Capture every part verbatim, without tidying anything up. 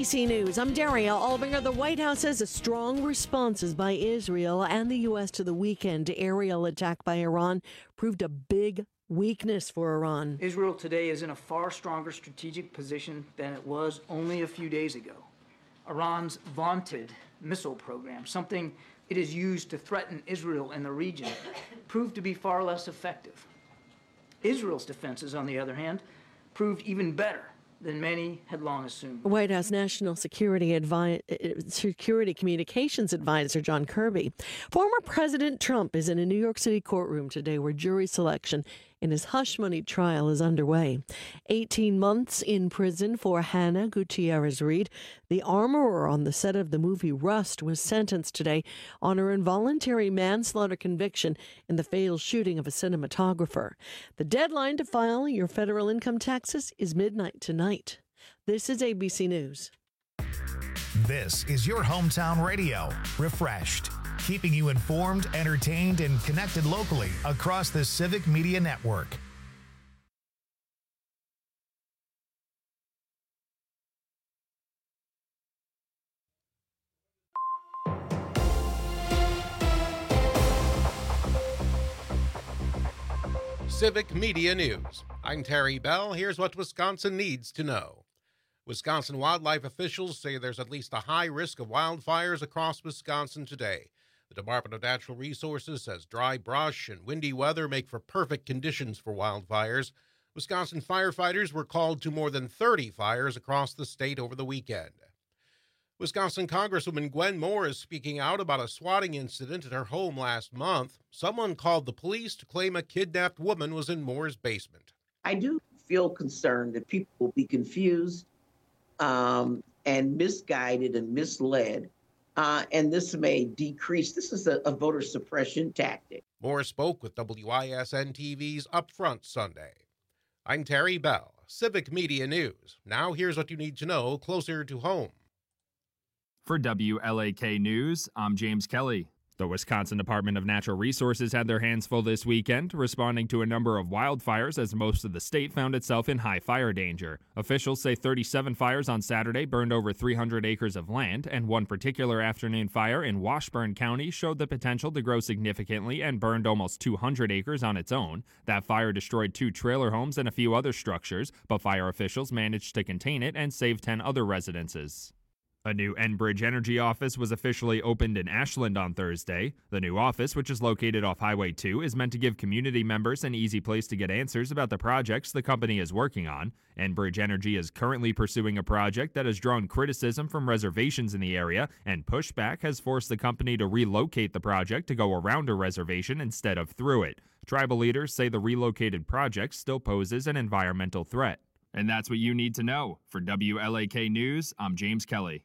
B C News, I'm Daria Albinger. The White House says a strong responses by Israel and the U S to the weekend aerial attack by Iran proved a big weakness for Iran. Israel today is in a far stronger strategic position than it was only a few days ago. Iran's vaunted missile program, something it has used to threaten Israel and the region, proved to be far less effective. Israel's defenses, on the other hand, proved even better than many had long assumed. White House National Security Advi- Security Communications Advisor John Kirby. Former President Trump is in a New York City courtroom today where jury selection in his hush money trial is underway. eighteen months in prison for Hannah Gutierrez Reed. The armorer on the set of the movie Rust was sentenced today on her involuntary manslaughter conviction in the fatal shooting of a cinematographer. The deadline to file your federal income taxes is midnight tonight. This is A B C News. This is your hometown radio, Refreshed, keeping you informed, entertained, and connected locally across the Civic Media Network. Civic Media News. I'm Terry Bell. Here's what Wisconsin needs to know. Wisconsin wildlife officials say there's at least a high risk of wildfires across Wisconsin today. The Department of Natural Resources says dry brush and windy weather make for perfect conditions for wildfires. Wisconsin firefighters were called to more than thirty fires across the state over the weekend. Wisconsin Congresswoman Gwen Moore is speaking out about a swatting incident at her home last month. Someone called the police to claim a kidnapped woman was in Moore's basement. I do feel concerned that people will be confused um, and misguided and misled, uh, and this may decrease. This is a, a voter suppression tactic. Moore spoke with W I S N T V's Upfront Sunday. I'm Terry Bell, Civic Media News. Now here's what you need to know closer to home. For W L A K News, I'm James Kelly. The Wisconsin Department of Natural Resources had their hands full this weekend, responding to a number of wildfires as most of the state found itself in high fire danger. Officials say thirty-seven fires on Saturday burned over three hundred acres of land, and one particular afternoon fire in Washburn County showed the potential to grow significantly and burned almost two hundred acres on its own. That fire destroyed two trailer homes and a few other structures, but fire officials managed to contain it and save ten other residences. A new Enbridge Energy office was officially opened in Ashland on Thursday. The new office, which is located off Highway two, is meant to give community members an easy place to get answers about the projects the company is working on. Enbridge Energy is currently pursuing a project that has drawn criticism from reservations in the area, and pushback has forced the company to relocate the project to go around a reservation instead of through it. Tribal leaders say the relocated project still poses an environmental threat. And that's what you need to know. For W L A K News, I'm James Kelly.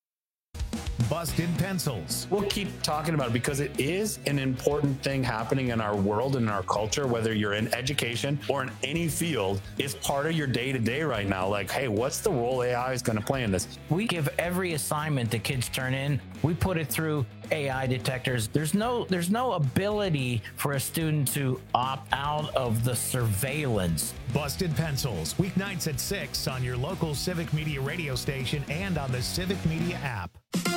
Busted Pencils. We'll keep talking about it because it is an important thing happening in our world and in our culture, whether you're in education or in any field. It's part of your day-to-day right now. Like, hey, what's the role A I is going to play in this? We give every assignment the kids turn in, we put it through A I detectors. There's no there's no ability for a student to opt out of the surveillance. Busted Pencils, weeknights at six on your local Civic Media radio station and on the Civic Media app.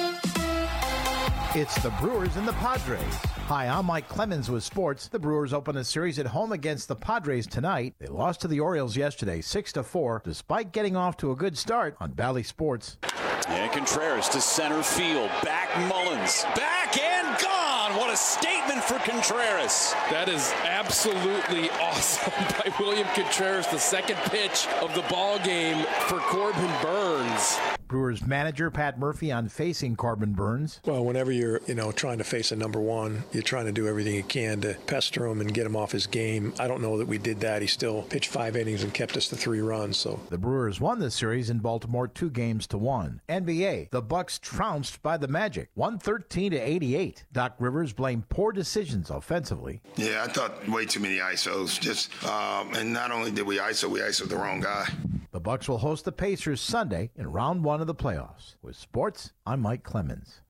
It's the Brewers and the Padres. Hi, I'm Mike Clemens with sports. The Brewers open a series at home against the Padres tonight. They lost to the Orioles yesterday, six to four, despite getting off to a good start on Bally Sports. And Contreras to center field. Back Mullins. Back and gone. What a statement for Contreras. That is absolutely awesome by William Contreras. The second pitch of the ball game for Corbin Burns. Brewers manager Pat Murphy on facing Corbin Burns. Well, whenever you're, you know, trying to face a number one, you're trying to do everything you can to pester him and get him off his game. I don't know that we did that. He still pitched five innings and kept us to three runs. So the Brewers won the series in Baltimore two games to one. N B A, the Bucks trounced by the Magic, one thirteen to eighty-eight. Doc Rivers blamed poor decisions offensively. Yeah, I thought way too many I S Os. Just um, and not only did we I S O, we I S O'd the wrong guy. The Bucks will host the Pacers Sunday in round one of the playoffs. With sports, I'm Mike Clemens.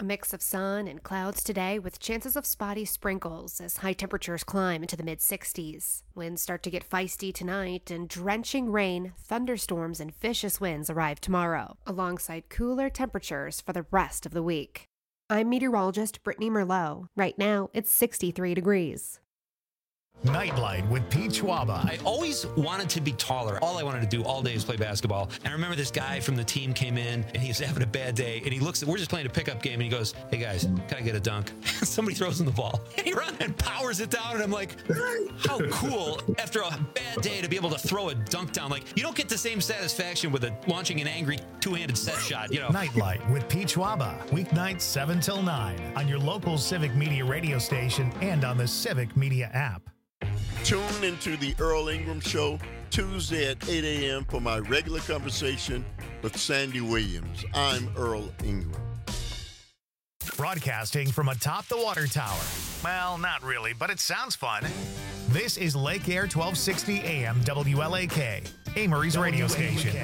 A mix of sun and clouds today with chances of spotty sprinkles as high temperatures climb into the mid sixties. Winds start to get feisty tonight, and drenching rain, thunderstorms, and vicious winds arrive tomorrow, alongside cooler temperatures for the rest of the week. I'm meteorologist Brittany Merlot. Right now, it's sixty-three degrees. Nightlight with Pete Schwaba. I always wanted to be taller. All I wanted to do all day was play basketball. And I remember this guy from the team came in and he was having a bad day. And he looks at, we're just playing a pickup game. And he goes, hey guys, can I get a dunk? Somebody throws him the ball. And he runs and powers it down. And I'm like, how cool after a bad day to be able to throw a dunk down. Like, you don't get the same satisfaction with a, launching an angry two-handed set shot, you know. Nightlight with Pete Schwaba. Weeknights seven till nine on your local Civic Media radio station and on the Civic Media app. Tune into the Earl Ingram Show Tuesday at eight a.m. for my regular conversation with Sandy Williams. I'm Earl Ingram. Broadcasting from atop the water tower. Well, not really, but it sounds fun. This is Lake Air twelve sixty A M W L A K, Amory's radio station.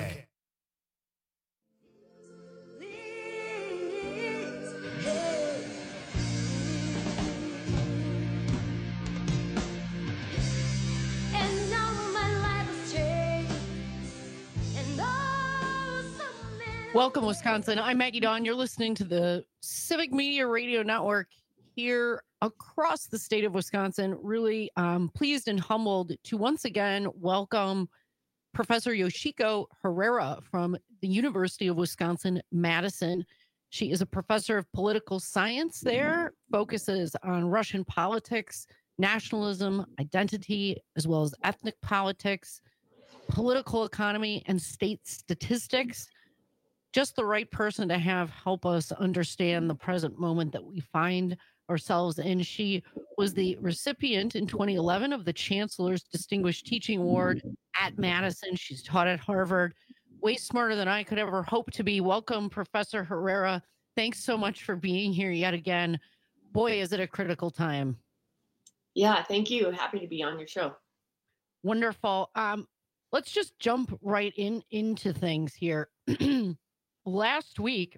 Welcome, Wisconsin. I'm Maggie Dawn. You're listening to the Civic Media Radio Network here across the state of Wisconsin. Really um, pleased and humbled to once again welcome Professor Yoshiko Herrera from the University of Wisconsin-Madison. She is a professor of political science there, focuses on Russian politics, nationalism, identity, as well as ethnic politics, political economy, and state statistics. Just the right person to have help us understand the present moment that we find ourselves in. She was the recipient in twenty eleven of the Chancellor's Distinguished Teaching Award at Madison. She's taught at Harvard. Way smarter than I could ever hope to be. Welcome, Professor Herrera. Thanks so much for being here yet again. Boy, is it a critical time. Yeah, thank you. Happy to be on your show. Wonderful. Um, let's just jump right in into things here. Last week,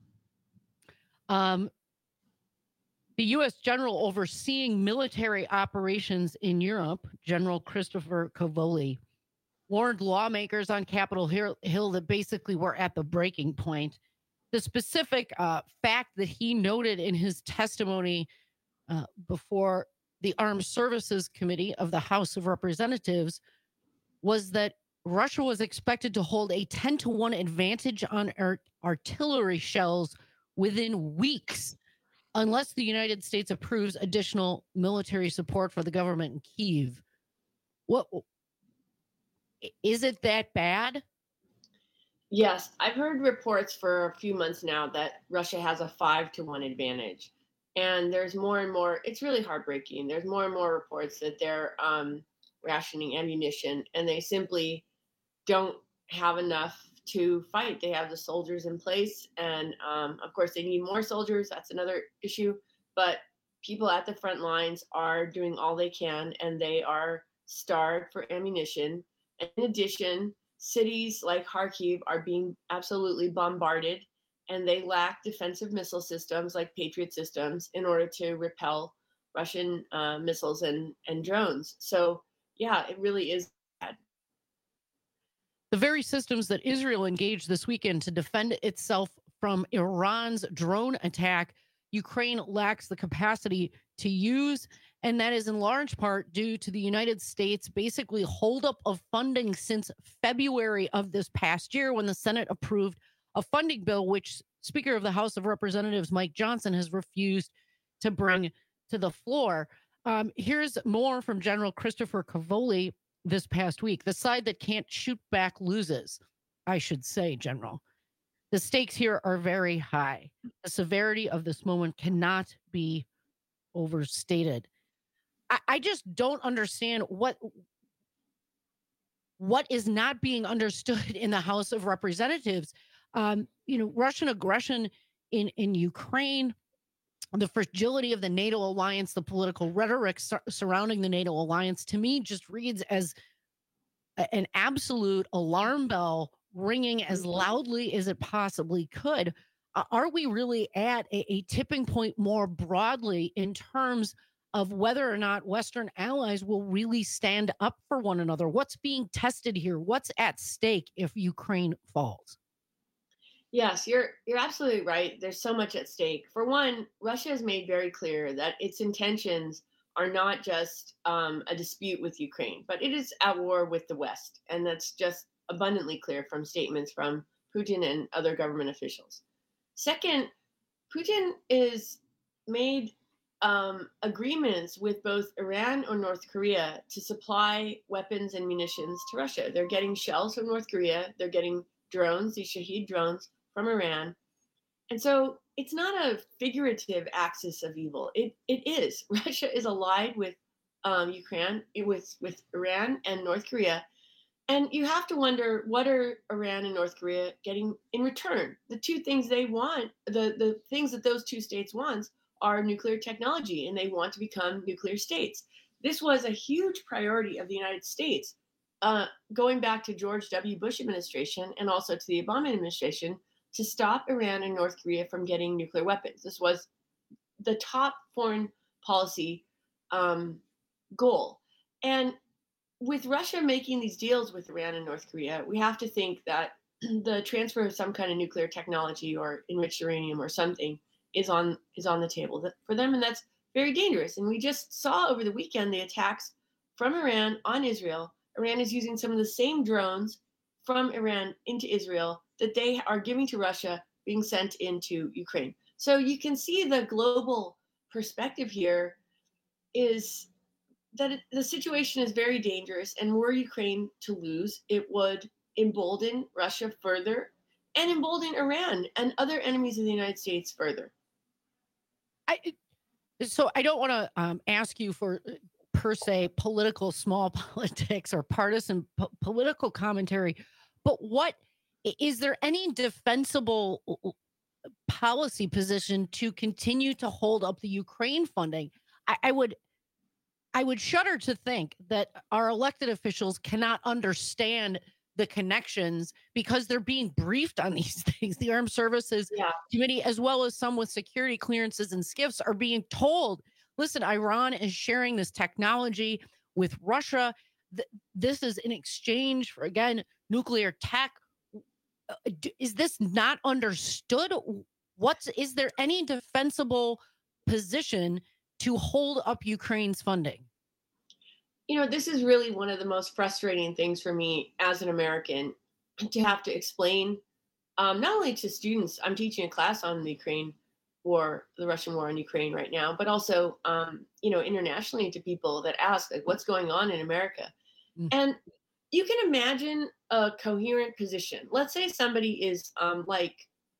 um, the U S general overseeing military operations in Europe, General Christopher Cavoli, warned lawmakers on Capitol Hill that basically we're at the breaking point. The specific uh, fact that he noted in his testimony uh, before the Armed Services Committee of the House of Representatives was that Russia was expected to hold a ten to one advantage on art- artillery shells within weeks unless the United States approves additional military support for the government in Kyiv. What is it that bad? Yes, I've heard reports for a few months now that Russia has a five to one advantage. And there's more and more, it's really heartbreaking. There's more and more reports that they're um, rationing ammunition, and they simply don't have enough to fight. They have the soldiers in place, and um, of course they need more soldiers. That's another issue, but people at the front lines are doing all they can, and they are starved for ammunition. In addition, cities like Kharkiv are being absolutely bombarded, and they lack defensive missile systems like Patriot systems in order to repel Russian uh, missiles and, and drones. So yeah, it really is bad. The very systems that Israel engaged this weekend to defend itself from Iran's drone attack, Ukraine lacks the capacity to use, and that is in large part due to the United States basically holdup of funding since February of this past year when the Senate approved a funding bill which Speaker of the House of Representatives Mike Johnson has refused to bring to the floor. Um, here's more from General Christopher Cavoli this past week. The side that can't shoot back loses, I should say, General. The stakes here are very high. The severity of this moment cannot be overstated. I, I just don't understand what, what is not being understood in the House of Representatives. Um, you know, Russian aggression in, in Ukraine, the fragility of the NATO alliance, the political rhetoric sur- surrounding the NATO alliance, to me just reads as a, an absolute alarm bell ringing as loudly as it possibly could. uh, are we really at a, a tipping point more broadly in terms of whether or not Western allies will really stand up for one another? What's being tested here? What's at stake if Ukraine falls? Yes, you're you're absolutely right. There's so much at stake. For one, Russia has made very clear that its intentions are not just um, a dispute with Ukraine, but it is at war with the West, and that's just abundantly clear from statements from Putin and other government officials. Second, Putin is made um, agreements with both Iran or North Korea to supply weapons and munitions to Russia. They're getting shells from North Korea. They're getting drones, these Shahed drones from Iran. And so it's not a figurative axis of evil. It it is. Russia is allied with um, Ukraine, with, with Iran and North Korea. And you have to wonder, what are Iran and North Korea getting in return? The two things they want, the, the things that those two states want are nuclear technology, and they want to become nuclear states. This was a huge priority of the United States, uh, going back to George W. Bush administration and also to the Obama administration, to stop Iran and North Korea from getting nuclear weapons. This was the top foreign policy um, goal. And with Russia making these deals with Iran and North Korea, we have to think that the transfer of some kind of nuclear technology or enriched uranium or something is on is on the table for them, and that's very dangerous. And we just saw over the weekend the attacks from Iran on Israel. Iran is using some of the same drones from Iran into Israel that they are giving to Russia, being sent into Ukraine. So you can see the global perspective here is that it, the situation is very dangerous, and were Ukraine to lose, it would embolden Russia further and embolden Iran and other enemies of the United States further. I, so I don't want to um, ask you for, per se, political small politics or partisan po- political commentary, but what is there any defensible policy position to continue to hold up the Ukraine funding? I, I would I would shudder to think that our elected officials cannot understand the connections because they're being briefed on these things. The Armed Services yeah. Committee, as well as some with security clearances and SCIFs, are being told, listen, Iran is sharing this technology with Russia. Th- this is in exchange for, again, nuclear tech. Is this not understood? What's, is there any defensible position to hold up Ukraine's funding? You know, this is really one of the most frustrating things for me as an American, to have to explain, um, not only to students, I'm teaching a class on the Ukraine war, the Russian war on Ukraine right now, but also, um, you know, internationally to people that ask, like, what's going on in America? Mm-hmm. And you can imagine a coherent position. Let's say somebody is um, like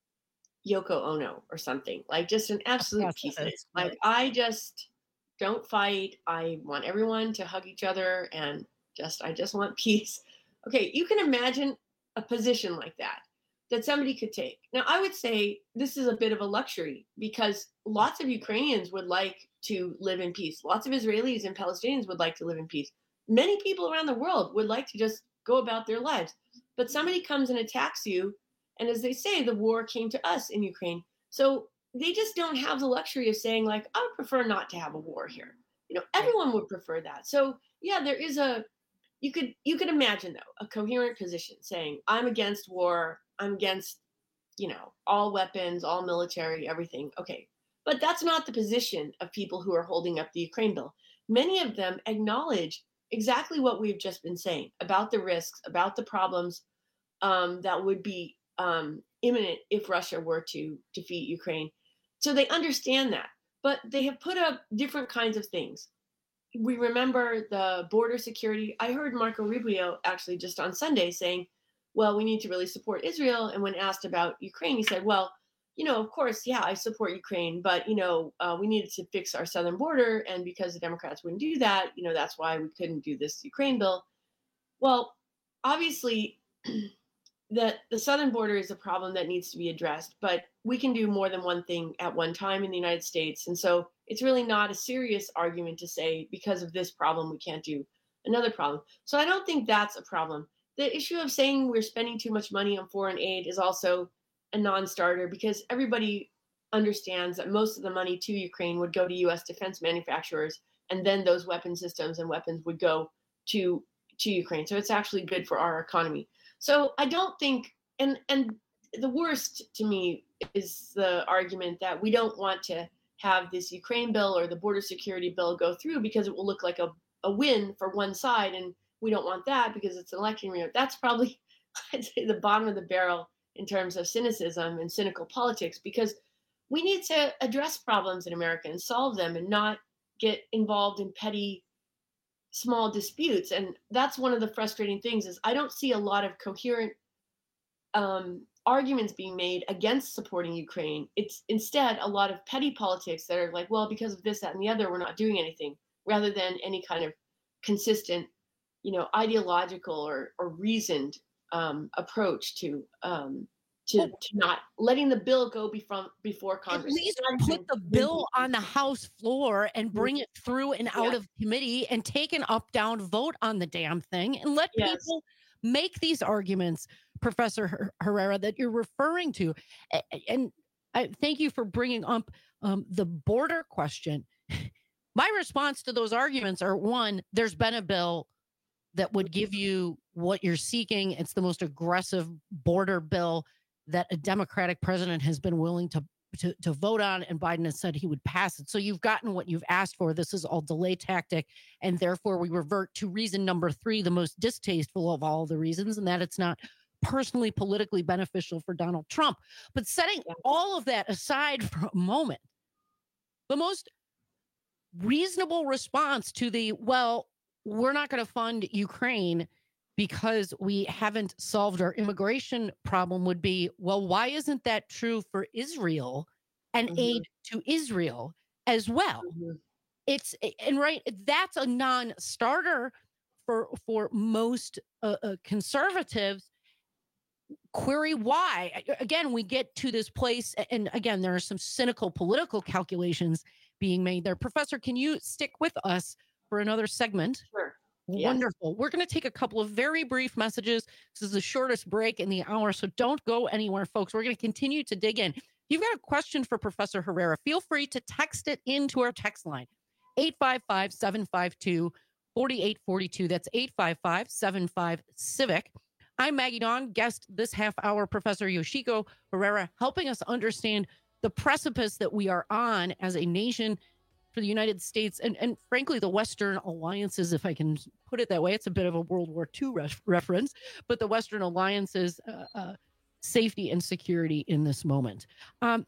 Yoko Ono or something, like just an absolute peacenik. Like, I just don't fight. I want everyone to hug each other and just, I just want peace. Okay, you can imagine a position like that, that somebody could take. Now, I would say this is a bit of a luxury because lots of Ukrainians would like to live in peace. Lots of Israelis and Palestinians would like to live in peace. Many people around the world would like to just go about their lives. But somebody comes and attacks you, and as they say, the war came to us in Ukraine. So they just don't have the luxury of saying, like, I would prefer not to have a war here. You know, everyone would prefer that. So yeah, there is a, you could you could imagine though, a coherent position saying, I'm against war, I'm against, you know, all weapons, all military, everything. Okay. But that's not the position of people who are holding up the Ukraine bill. Many of them acknowledge exactly what we've just been saying about the risks, about the problems um, that would be um, imminent if Russia were to defeat Ukraine. So they understand that, but they have put up different kinds of things. We remember the border security. I heard Marco Rubio actually just on Sunday saying, well, we need to really support Israel. And when asked about Ukraine, he said, well, you know, of course, yeah, I support Ukraine, but, you know, uh, we needed to fix our southern border. And because the Democrats wouldn't do that, you know, that's why we couldn't do this Ukraine bill. Well, obviously, the, the southern border is a problem that needs to be addressed, but we can do more than one thing at one time in the United States. And so it's really not a serious argument to say, because of this problem, we can't do another problem. So I don't think that's a problem. The issue of saying we're spending too much money on foreign aid is also a non-starter because everybody understands that most of the money to Ukraine would go to U S defense manufacturers, and then those weapon systems and weapons would go to to Ukraine. So it's actually good for our economy. So I don't think, and and the worst to me is the argument that we don't want to have this Ukraine bill or the border security bill go through because it will look like a, a win for one side, and we don't want that because it's an election year. That's probably, I'd say, the bottom of the barrel in terms of cynicism and cynical politics, because we need to address problems in America and solve them and not get involved in petty, small disputes. And that's one of the frustrating things is I don't see a lot of coherent um, arguments being made against supporting Ukraine. It's instead a lot of petty politics that are like, well, because of this, that, and the other, we're not doing anything, rather than any kind of consistent, you know, ideological or, or reasoned um, approach to um, to, to not letting the bill go before before Congress. At least put the bill on the House floor and bring it through and out Yeah. of committee and take an up-down vote on the damn thing and let Yes. people make these arguments, Professor Her- Herrera, that you're referring to. A- And I thank you for bringing up um, the border question. My response to those arguments are, one, there's been a bill that would give you what you're seeking. It's the most aggressive border bill that a Democratic president has been willing to, to, to vote on, and Biden has said he would pass it. So you've gotten what you've asked for. This is all delay tactic, and therefore we revert to reason number three, the most distasteful of all the reasons, and that it's not personally politically beneficial for Donald Trump. But setting all of that aside for a moment, the most reasonable response to the, well, we're not going to fund Ukraine because we haven't solved our immigration problem would be, well, why isn't that true for Israel and Mhm. aid to Israel as well? Mhm. It's and right, that's a non-starter for for most uh, uh, conservatives. Query why. A- Again, we get to this place, a- and again, there are some cynical political calculations being made there. Professor, can you stick with us for another segment? Sure. Yes. Wonderful. We're going to take a couple of very brief messages. This is the shortest break in the hour, so don't go anywhere, folks. We're going to continue to dig in. If you've got a question for Professor Herrera, feel free to text it into our text line, eight five five, seven five two, four eight four two. That's eight five five, seven five, CIVIC. I'm Maggie Dawn, guest this half hour, Professor Yoshiko Herrera, helping us understand the precipice that we are on as a nation for the United States and, and frankly, the Western alliances, if I can put it that way. It's a bit of a World War Two ref- reference, but the Western alliances, uh, uh, safety and security in this moment. Um,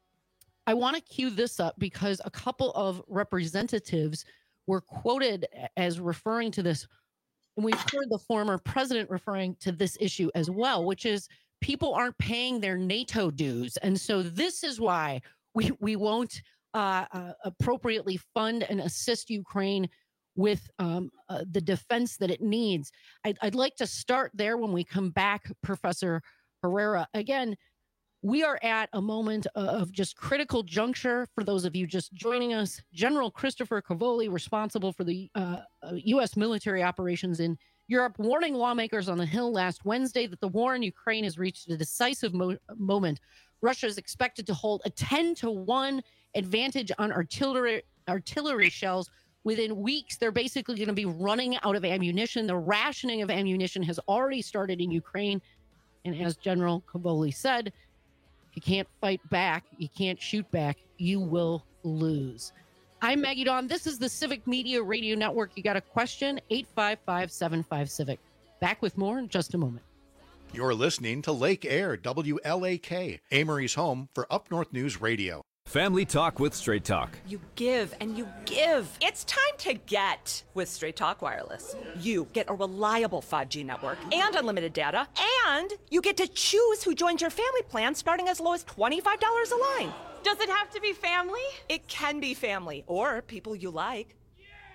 I want to cue this up because a couple of representatives were quoted as referring to this. And we've heard the former president referring to this issue as well, which is people aren't paying their NATO dues. And so this is why we, we won't uh, uh, appropriately fund and assist Ukraine with um, uh, the defense that it needs. I'd, I'd like to start there when we come back, Professor Herrera. Again, we are at a moment of just critical juncture. For those of you just joining us, General Christopher Cavoli, responsible for the uh, U S military operations in Europe, warning lawmakers on the Hill last Wednesday that the war in Ukraine has reached a decisive mo- moment. Russia is expected to hold a ten to one advantage on artillery artillery shells. Within weeks, they're basically going to be running out of ammunition. The rationing of ammunition has already started in Ukraine. And as General Cavoli said, if you can't fight back, you can't shoot back, you will lose. I'm Maggie Dawn. This is the Civic Media Radio Network. You got a question? eight five five, seven five, CIVIC. Back with more in just a moment. You're listening to Lake Air, W L A K, Amory's home for Up North News Radio. Family Talk with Straight Talk. You give and you give. It's time to get with Straight Talk Wireless. You get a reliable five G network and unlimited data, and you get to choose who joins your family plan starting as low as twenty-five dollars a line. Does it have to be family? It can be family or people you like.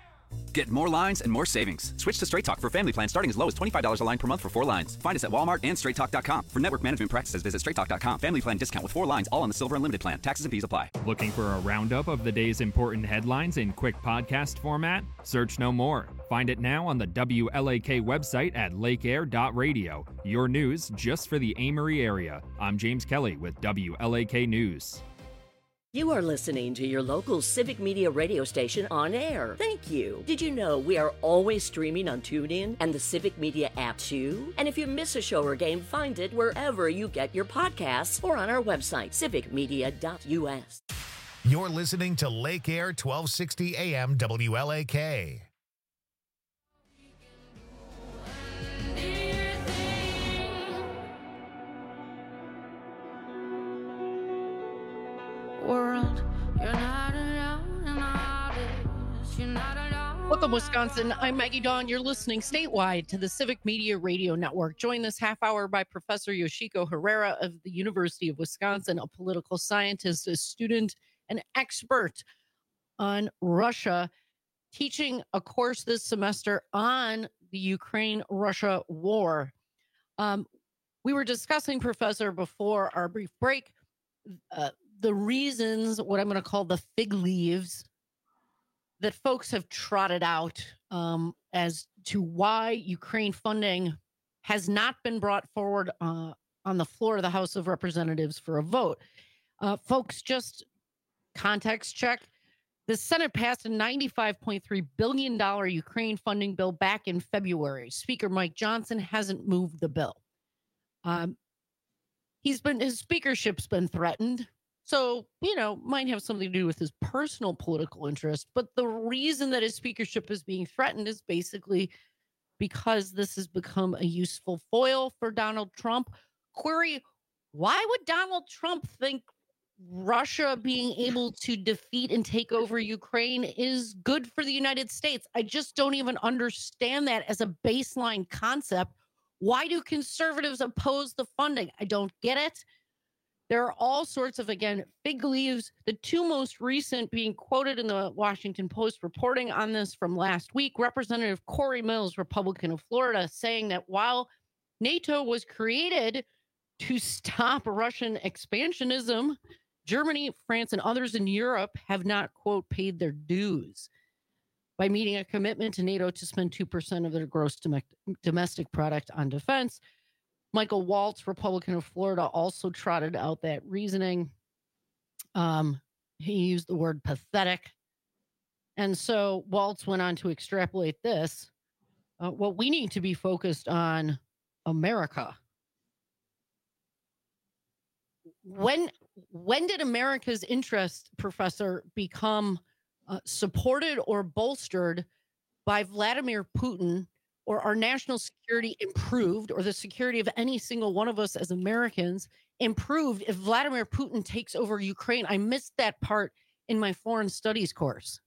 Get more lines and more savings. Switch to Straight Talk for family plans starting as low as twenty-five dollars a line per month for four lines. Find us at Walmart and straight talk dot com. For network management practices, visit straight talk dot com. Family plan discount with four lines, all on the Silver Unlimited plan. Taxes and fees apply. Looking for a roundup of the day's important headlines in quick podcast format? Search no more. Find it now on the W L A K website at lake air dot radio. Your news just for the Amory area. I'm James Kelly with W L A K News. You are listening to your local Civic Media radio station on air. Thank you. Did you know we are always streaming on TuneIn and the Civic Media app too? And if you miss a show or game, find it wherever you get your podcasts or on our website, civic media dot u s. You're listening to Lake Air twelve sixty A M W L A K. World, you're not alone in all this. You're not alone. Welcome, Wisconsin. I'm Maggie Dawn. You're listening statewide to the Civic Media Radio Network. Joined this half hour by Professor Yoshiko Herrera of the University of Wisconsin, a political scientist, a student, an expert on Russia, teaching a course this semester on the Ukraine-Russia war. Um, we were discussing, Professor, before our brief break, uh, the reasons, what I'm going to call the fig leaves, that folks have trotted out um, as to why Ukraine funding has not been brought forward uh, on the floor of the House of Representatives for a vote. Uh, folks, just context check. The Senate passed a ninety-five point three billion dollars Ukraine funding bill back in February. Speaker Mike Johnson hasn't moved the bill. Um, he's been his speakership's been threatened. So, you know, might have something to do with his personal political interest. But the reason that his speakership is being threatened is basically because this has become a useful foil for Donald Trump. Query, why would Donald Trump think Russia being able to defeat and take over Ukraine is good for the United States? I just don't even understand that as a baseline concept. Why do conservatives oppose the funding? I don't get it. There are all sorts of, again, fig leaves. The two most recent being quoted in the Washington Post reporting on this from last week. Representative Corey Mills, Republican of Florida, saying that while NATO was created to stop Russian expansionism, Germany, France, and others in Europe have not, quote, paid their dues by meeting a commitment to NATO to spend two percent of their gross domestic product on defense. Michael Waltz, Republican of Florida, also trotted out that reasoning. Um, he used the word pathetic. And so Waltz went on to extrapolate this. Uh, what we need to be focused on, America. When, when did America's interest, Professor, become uh, supported or bolstered by Vladimir Putin, or our national security improved, or the security of any single one of us as Americans improved if Vladimir Putin takes over Ukraine? I missed that part in my foreign studies course.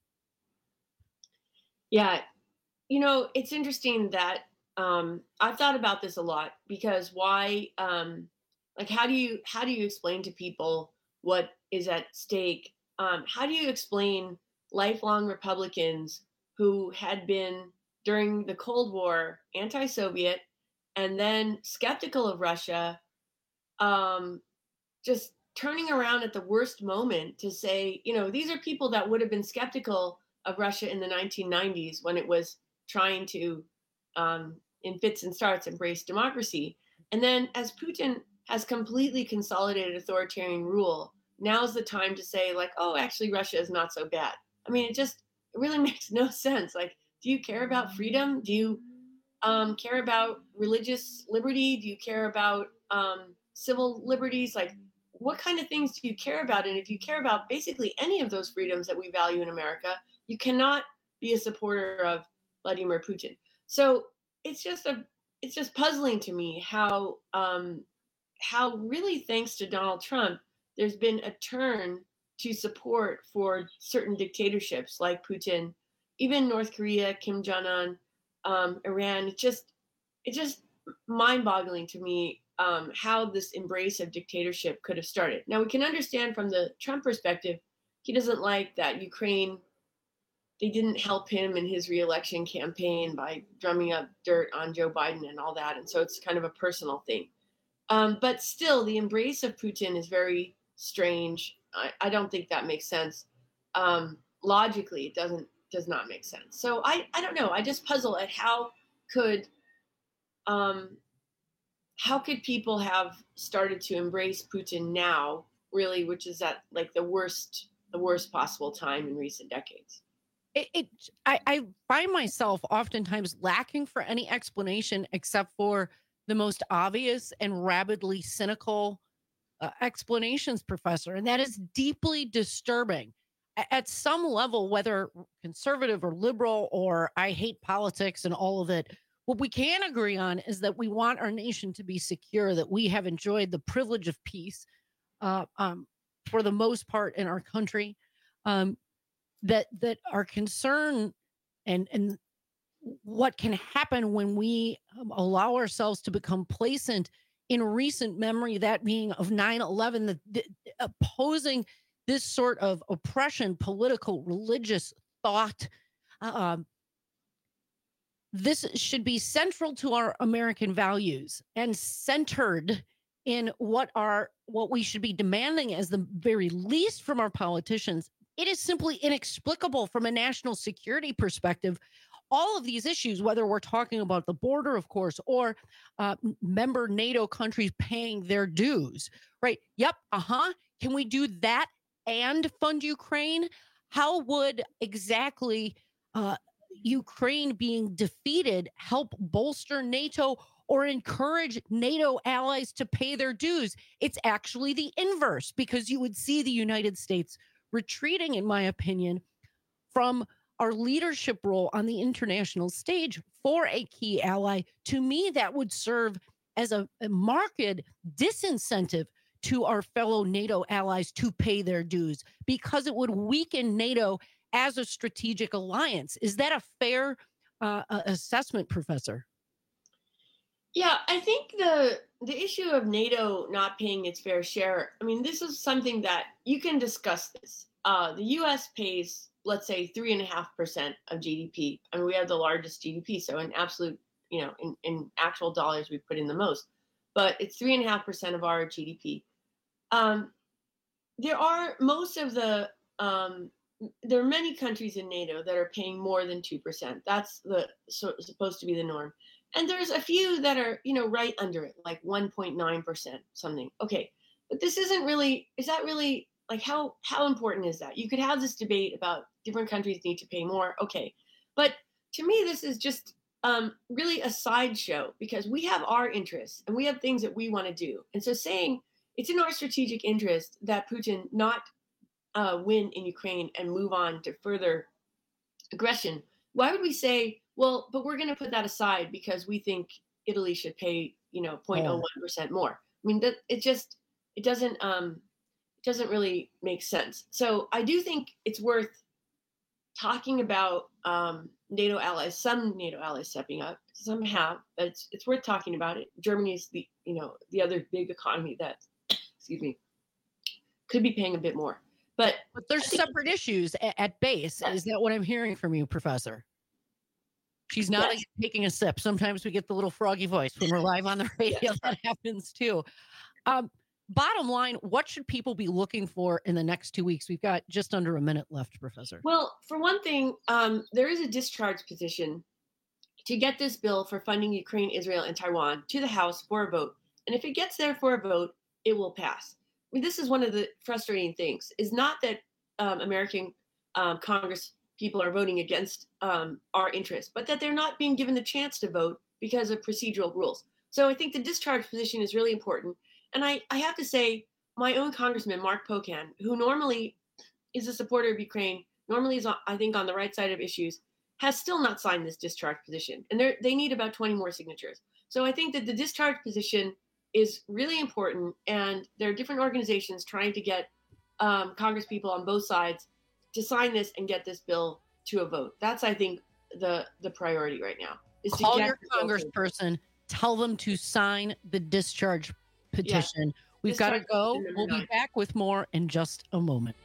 Yeah. You know, it's interesting that um, I've thought about this a lot, because why, um, like, how do you, how do you explain to people what is at stake? Um, how do you explain lifelong Republicans who had been, during the Cold War, anti-Soviet, and then skeptical of Russia, um, just turning around at the worst moment to say, you know, these are people that would have been skeptical of Russia in the nineteen nineties when it was trying to, um, in fits and starts, embrace democracy. And then as Putin has completely consolidated authoritarian rule, now's the time to say, like, oh, actually, Russia is not so bad. I mean, it just, it really makes no sense. Like, do you care about freedom? Do you um, care about religious liberty? Do you care about um, civil liberties? Like, what kind of things do you care about? And if you care about basically any of those freedoms that we value in America, you cannot be a supporter of Vladimir Putin. So it's just a, it's just puzzling to me how, um, how really, thanks to Donald Trump, there's been a turn to support for certain dictatorships like Putin, even North Korea, Kim Jong-un, um, Iran. It just, it's just mind-boggling to me um, how this embrace of dictatorship could have started. Now, we can understand from the Trump perspective, he doesn't like that Ukraine they didn't help him in his reelection campaign by drumming up dirt on Joe Biden and all that. And so it's kind of a personal thing. Um, but still, the embrace of Putin is very strange. I, I don't think that makes sense. Um, logically, it doesn't does not make sense. So I, I don't know. I just puzzle at how could um, how could people have started to embrace Putin now, really, which is at like the worst the worst possible time in recent decades. It, it I, I find myself oftentimes lacking for any explanation except for the most obvious and rabidly cynical uh, explanations, Professor. And that is deeply disturbing. A- at some level, whether conservative or liberal or I hate politics and all of it, what we can agree on is that we want our nation to be secure, that we have enjoyed the privilege of peace uh, um, for the most part in our country, um, that that our concern and and what can happen when we allow ourselves to become complacent in recent memory, that being of nine eleven, the, the, opposing this sort of oppression, political, religious thought. Um, this should be central to our American values and centered in what are what we should be demanding as the very least from our politicians. It is simply inexplicable from a national security perspective. All of these issues, whether we're talking about the border, of course, or uh, member NATO countries paying their dues, right? Yep. Uh-huh. Can we do that and fund Ukraine? How would exactly uh, Ukraine being defeated help bolster NATO or encourage NATO allies to pay their dues? It's actually the inverse, because you would see the United States retreating, in my opinion, from our leadership role on the international stage for a key ally. To me, that would serve as a, a marked disincentive to our fellow NATO allies to pay their dues, because it would weaken NATO as a strategic alliance. Is that a fair uh, assessment, Professor? Yeah, I think the the issue of NATO not paying its fair share, I mean, this is something that you can discuss this. Uh, the U S pays, let's say, three and a half percent of G D P. I mean, we have the largest G D P, so in absolute, you know, in, in actual dollars, we put in the most. But it's three and a half percent of our G D P. Um, there are most of the um, there are many countries in NATO that are paying more than two percent. That's the so, supposed to be the norm. And there's a few that are, you know, right under it, like one point nine percent something. Okay, but this isn't really, is that really, like, how how important is that? You could have this debate about different countries need to pay more. Okay, but to me, this is just um, really a sideshow, because we have our interests and we have things that we want to do. And so saying it's in our strategic interest that Putin not uh, win in Ukraine and move on to further aggression, why would we say, well, but we're going to put that aside because we think Italy should pay, you know, zero point zero one percent more? I mean, that it just, it doesn't, um, it doesn't really make sense. So I do think it's worth talking about um, NATO allies, some NATO allies stepping up. Some have, but it's, it's worth talking about it. Germany is the, you know, the other big economy that, excuse me, could be paying a bit more. But, but there's separate issues at, at base. Yeah. Is that what I'm hearing from you, Professor? She's not Yes. taking a sip. Sometimes we get the little froggy voice when we're live on the radio. Yes. That happens too. Um, bottom line, what should people be looking for in the next two weeks? We've got just under a minute left, Professor. Well, for one thing, um, there is a discharge petition to get this bill for funding Ukraine, Israel, and Taiwan to the House for a vote. And if it gets there for a vote, it will pass. I mean, this is one of the frustrating things, is not that um, American um, Congress people are voting against um, our interests, but that they're not being given the chance to vote because of procedural rules. So I think the discharge position is really important. And I, I have to say, my own Congressman, Mark Pocan, who normally is a supporter of Ukraine, normally is, I think, on the right side of issues, has still not signed this discharge position. And they need about twenty more signatures. So I think that the discharge position is really important. And there are different organizations trying to get um, Congress people on both sides to sign this and get this bill to a vote. That's, I think, the the priority right now. Is Call to get your congressperson, tell them to sign the discharge petition. Yeah. We've got to Discharge go. petition We'll number be nine. back with more in just a moment.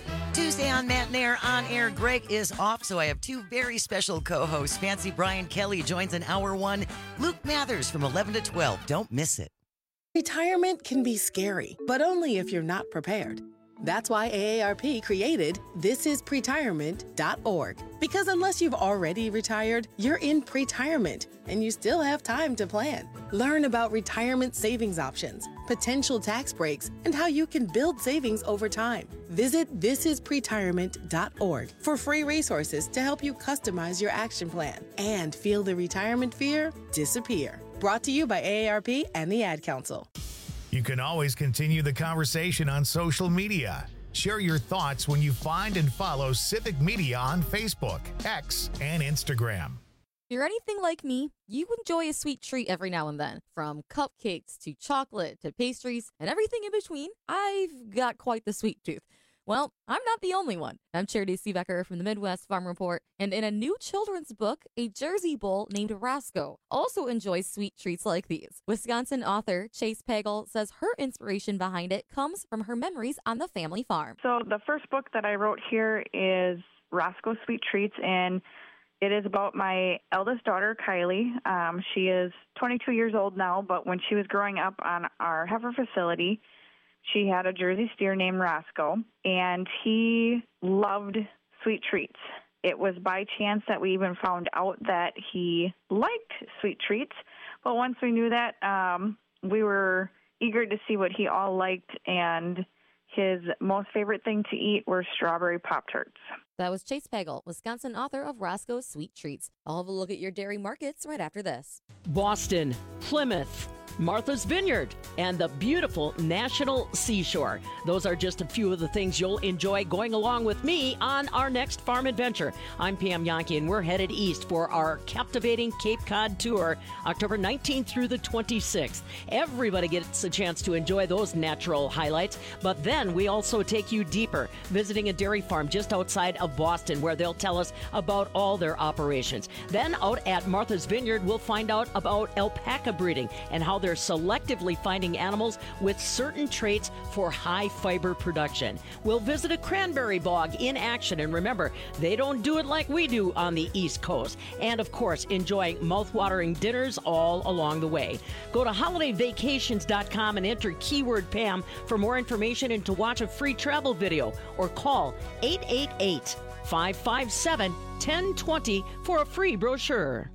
Tuesday on Matinee On Air, Greg is off, so I have two very special co-hosts. Fancy Brian Kelly joins in hour one. Luke Mathers from eleven to twelve. Don't miss it. Retirement can be scary, but only if you're not prepared. That's why A A R P created this is pretirement dot org. Because unless you've already retired, you're in pretirement, and you still have time to plan. Learn about retirement savings options, potential tax breaks, and how you can build savings over time. Visit this is pretirement dot org for free resources to help you customize your action plan and feel the retirement fear disappear. Brought to you by A A R P and the Ad Council. You can always continue the conversation on social media. Share your thoughts when you find and follow Civic Media on Facebook, X, and Instagram. If you're anything like me, you enjoy a sweet treat every now and then. From cupcakes to chocolate to pastries and everything in between, I've got quite the sweet tooth. Well, I'm not the only one. I'm Charity Seebecker from the Midwest Farm Report, and in a new children's book, a Jersey bull named Rasco also enjoys sweet treats like these. Wisconsin author Chase Pagel says her inspiration behind it comes from her memories on the family farm. So the first book that I wrote here is Rasco Sweet Treats, and it is about my eldest daughter, Kylie. Um, she is twenty-two years old now, but when she was growing up on our heifer facility, she had a Jersey steer named Rasco, and he loved sweet treats. It was by chance that we even found out that he liked sweet treats, but once we knew that, um, we were eager to see what he all liked, and his most favorite thing to eat were strawberry Pop-Tarts. That was Chase Pagel, Wisconsin author of Rasco's Sweet Treats. I'll have a look at your dairy markets right after this. Boston, Plymouth, Martha's Vineyard, and the beautiful National Seashore. Those are just a few of the things you'll enjoy going along with me on our next farm adventure. I'm Pam Yankee, and we're headed east for our captivating Cape Cod tour, October nineteenth through the twenty-sixth. Everybody gets a chance to enjoy those natural highlights, but then we also take you deeper, visiting a dairy farm just outside of Boston, where they'll tell us about all their operations. Then out at Martha's Vineyard, we'll find out about alpaca breeding and how they're selectively finding animals with certain traits for high fiber production. We'll visit a cranberry bog in action, and remember, they don't do it like we do on the East Coast. And of course, enjoy mouth-watering dinners all along the way. Go to holiday vacations dot com and enter keyword Pam for more information and to watch a free travel video, or call eight eight eight, five five seven, one zero two zero for a free brochure.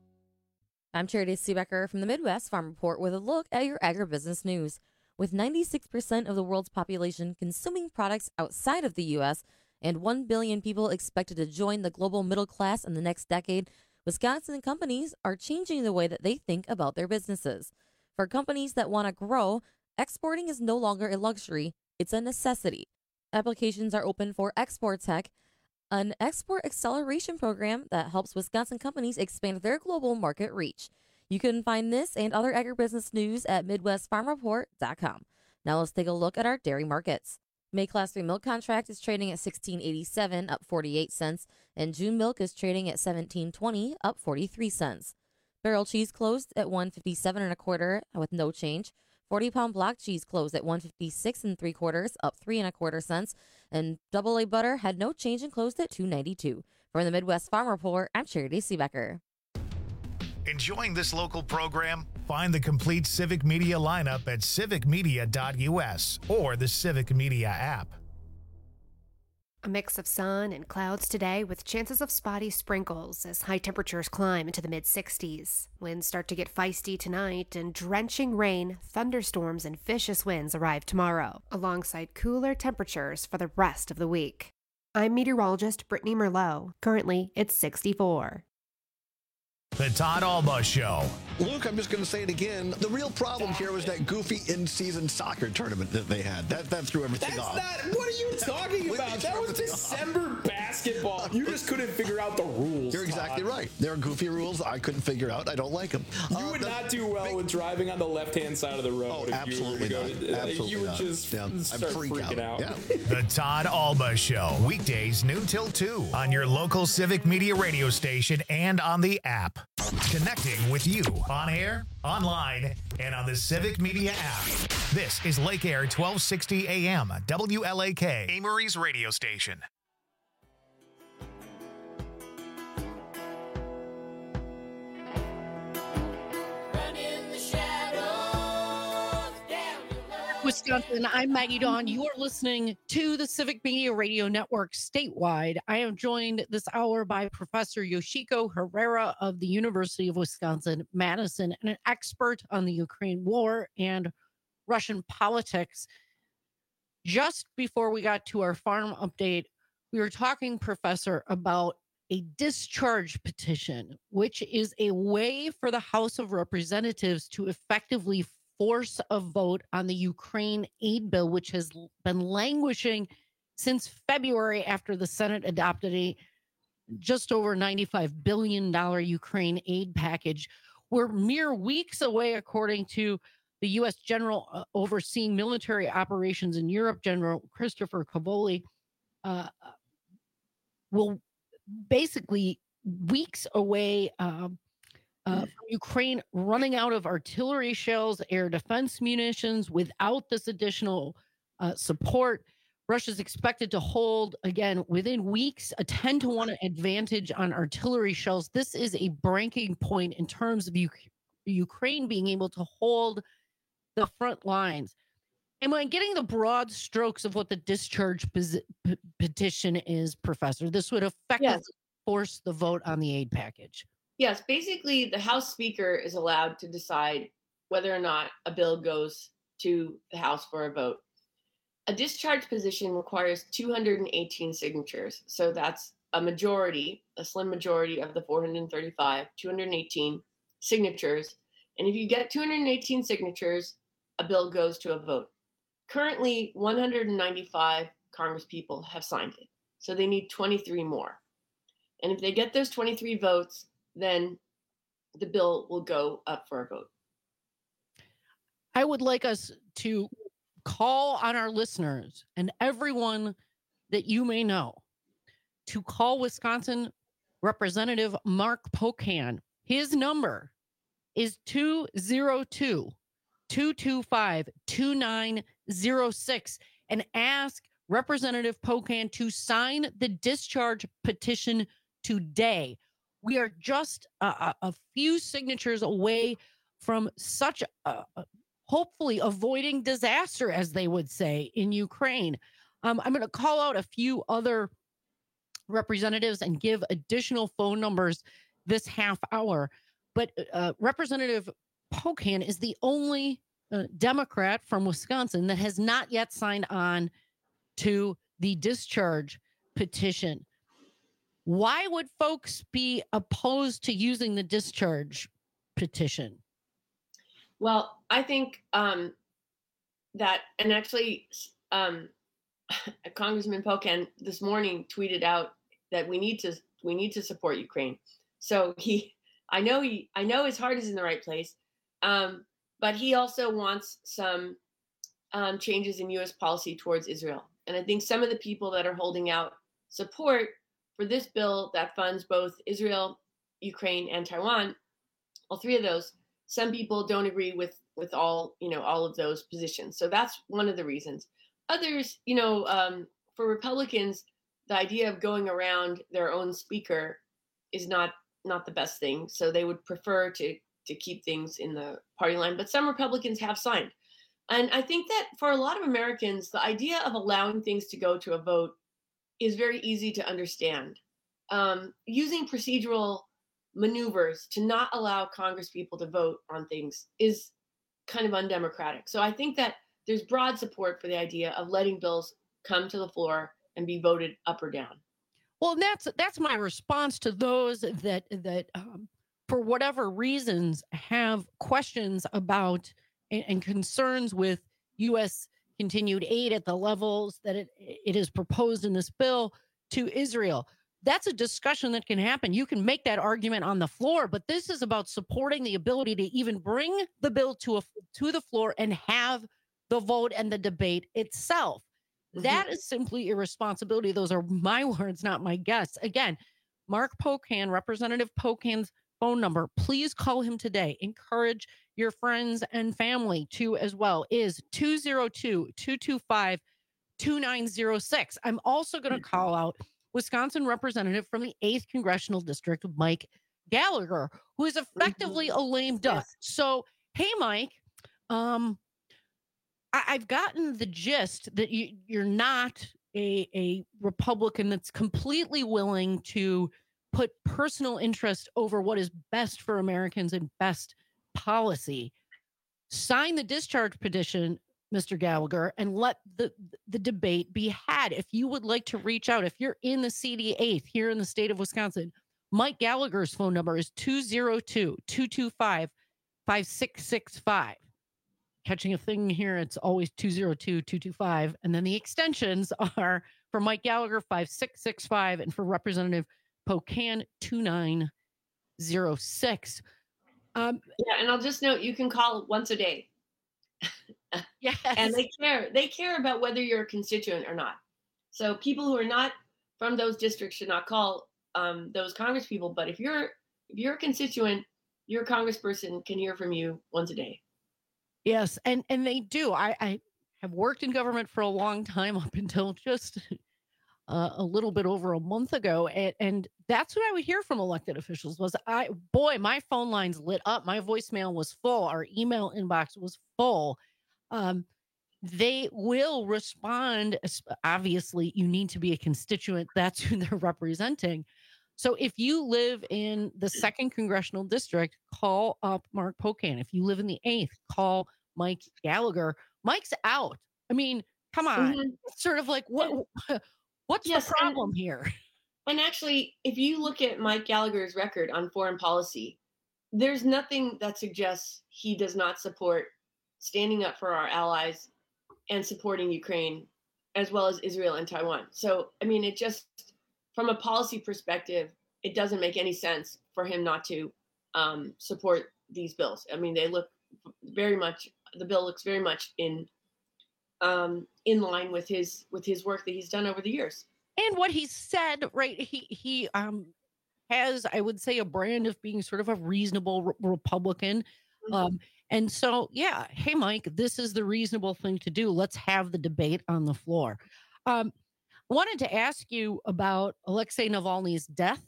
I'm Charity Seebecker from the Midwest Farm Report with a look at your agribusiness news. With ninety-six percent of the world's population consuming products outside of the U S and one billion people expected to join the global middle class in the next decade, Wisconsin companies are changing the way that they think about their businesses. For companies that want to grow, exporting is no longer a luxury, it's a necessity. Applications are open for Export Tech, an export acceleration program that helps Wisconsin companies expand their global market reach. You can find this and other agribusiness news at midwest farm report dot com. Now let's take a look at our dairy markets. May Class three milk contract is trading at sixteen eighty-seven, up forty-eight cents, and June milk is trading at seventeen twenty, up forty-three cents. Barrel cheese closed at one fifty-seven and a quarter with no change. forty pound block cheese closed at one fifty-six and three quarters, up three and a quarter cents, and double A butter had no change and closed at two ninety-two. From the Midwest Farm Report, I'm Charity Seebecker. Enjoying this local program? Find the complete Civic Media lineup at civic media dot u s or the Civic Media app. A mix of sun and clouds today with chances of spotty sprinkles as high temperatures climb into the mid sixties. Winds start to get feisty tonight, and drenching rain, thunderstorms, and vicious winds arrive tomorrow, alongside cooler temperatures for the rest of the week. I'm meteorologist Brittany Merlot. Currently, it's sixty-four. The Todd Alba Show. Luke, I'm just going to say it again. The real problem here was that goofy in-season soccer tournament that they had. That that threw everything That's off. Not, what are you talking about? That was December basketball. You just couldn't figure out the rules. You're exactly exactly right. There are goofy rules I couldn't figure out. I don't like them. You uh, would the, not do well big, with driving on the left-hand side of the road. Oh, if absolutely you were uh, to go, not. Absolutely you would not. just yeah, start freak freaking out. out. out. The Todd Alba Show, weekdays noon till two on your local Civic Media radio station and on the app. Connecting with you on air, online, and on the Civic Media app. This is Lake Air twelve sixty A M, W L A K, Amory's radio station. Wisconsin, I'm Maggie Dawn. You are listening to the Civic Media Radio Network statewide. I am joined this hour by Professor Yoshiko Herrera of the University of Wisconsin-Madison, and an expert on the Ukraine war and Russian politics. Just before we got to our farm update, we were talking, Professor, about a discharge petition, which is a way for the House of Representatives to effectively force a vote on the Ukraine aid bill, which has been languishing since February after the Senate adopted a just over ninety-five billion dollars Ukraine aid package. We're mere weeks away, according to the U S General uh, overseeing military operations in Europe, General Christopher Cavoli, uh, will basically weeks away uh, Uh, from Ukraine running out of artillery shells, air defense munitions. Without this additional uh, support, Russia's expected to hold, again, within weeks, a ten to one advantage on artillery shells. This is a breaking point in terms of U- Ukraine being able to hold the front lines. Am I getting the broad strokes of what the discharge p- p- petition is, Professor? This would effectively yes. force the vote on the aid package. Yes, basically the House Speaker is allowed to decide whether or not a bill goes to the House for a vote. A discharge position requires two hundred eighteen signatures. So that's a majority, a slim majority of the four hundred thirty-five, two hundred eighteen signatures. And if you get two hundred eighteen signatures, a bill goes to a vote. Currently, one hundred ninety-five Congresspeople have signed it. So they need twenty-three more. And if they get those twenty-three votes, then the bill will go up for a vote. I would like us to call on our listeners and everyone that you may know to call Wisconsin Representative Mark Pocan. His number is two oh two, two two five, two nine oh six and ask Representative Pocan to sign the discharge petition today. We are just a, a few signatures away from such a, a hopefully avoiding disaster, as they would say, in Ukraine. Um, I'm going to call out a few other representatives and give additional phone numbers this half hour. But uh, Representative Pocan is the only uh, Democrat from Wisconsin that has not yet signed on to the discharge petition. Why would folks be opposed to using the discharge petition? Well, I think um, that, and actually, um, Congressman Pocan this morning tweeted out that we need to we need to support Ukraine. So he, I know he, I know his heart is in the right place, um, but he also wants some um, changes in U S policy towards Israel. And I think some of the people that are holding out support for this bill that funds both Israel, Ukraine, and Taiwan, all three of those, some people don't agree with with all, you know, all of those positions. So that's one of the reasons. Others, you know, um, for Republicans, the idea of going around their own speaker is not not the best thing. So they would prefer to to keep things in the party line. But some Republicans have signed. And I think that for a lot of Americans, the idea of allowing things to go to a vote is very easy to understand. Um, using procedural maneuvers to not allow Congresspeople to vote on things is kind of undemocratic. So I think that there's broad support for the idea of letting bills come to the floor and be voted up or down. Well, that's that's my response to those that that um, for whatever reasons have questions about and, and concerns with U S continued aid at the levels that it, it is proposed in this bill to Israel. that's a discussion that can happen. You can make that argument on the floor, but this is about supporting the ability to even bring the bill to a to the floor and have the vote and the debate itself. Mm-hmm. That is simply irresponsibility. Those are my words, not my guess. Again, Mark Pocan, Representative Pocan's phone number, please call him today. Encourage your friends and family to as well, is two oh two, two two five, two nine oh six. I'm also going to call out Wisconsin representative from the eighth Congressional District, Mike Gallagher, who is effectively a lame duck. Yes. So, hey, Mike, um, I- I've gotten the gist that you, you're not a, a Republican that's completely willing to put personal interest over what is best for Americans and best policy. Sign the discharge petition, Mister Gallagher, and let the, the debate be had. If you would like to reach out, if you're in the C D eighth here in the state of Wisconsin, Mike Gallagher's phone number is two oh two, two two five, five six six five. Catching a thing here, it's always two oh two, two two five. And then the extensions are for Mike Gallagher, five six six five, and for Representative Pocan, two nine oh six. Um, yeah, and I'll just note, you can call once a day. Yes. And they care. They care about whether you're a constituent or not. So people who are not from those districts should not call um, those congresspeople. But if you're if you're a constituent, your congressperson can hear from you once a day. Yes, and and they do. I, I have worked in government for a long time, up until just uh, a little bit over a month ago, and, and that's what I would hear from elected officials was, I boy, my phone lines lit up, my voicemail was full, our email inbox was full. Um, they will respond. Obviously, you need to be a constituent. That's who they're representing. So if you live in the second congressional district, call up Mark Pocan. If you live in the eighth, call Mike Gallagher. Mike's out. I mean, come on. Mm-hmm. It's sort of like, what? what's yes, the problem and, here? And actually, if you look at Mike Gallagher's record on foreign policy, there's nothing that suggests he does not support standing up for our allies and supporting Ukraine, as well as Israel and Taiwan. So, I mean, it just, from a policy perspective, it doesn't make any sense for him not to um, support these bills. I mean, they look very much, the bill looks very much in um, in line with his with his work that he's done over the years. And what he said, right, he, he um, has, I would say, a brand of being sort of a reasonable re- Republican. Mm-hmm. Um, and so, yeah, hey, Mike, this is the reasonable thing to do. Let's have the debate on the floor. Um, I wanted to ask you about Alexei Navalny's death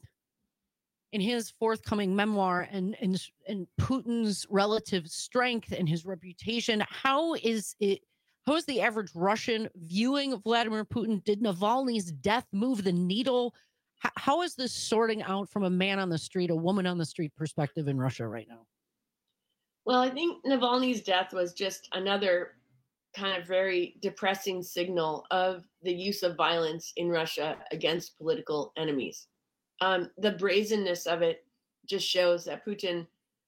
in his forthcoming memoir, and, and, and Putin's relative strength and his reputation. How is it? How is the average Russian viewing Vladimir Putin? Did Navalny's death move the needle? How, how is this sorting out from a man on the street, a woman on the street perspective in Russia right now? Well, I think Navalny's death was just another kind of very depressing signal of the use of violence in Russia against political enemies. Um, the brazenness of it just shows that Putin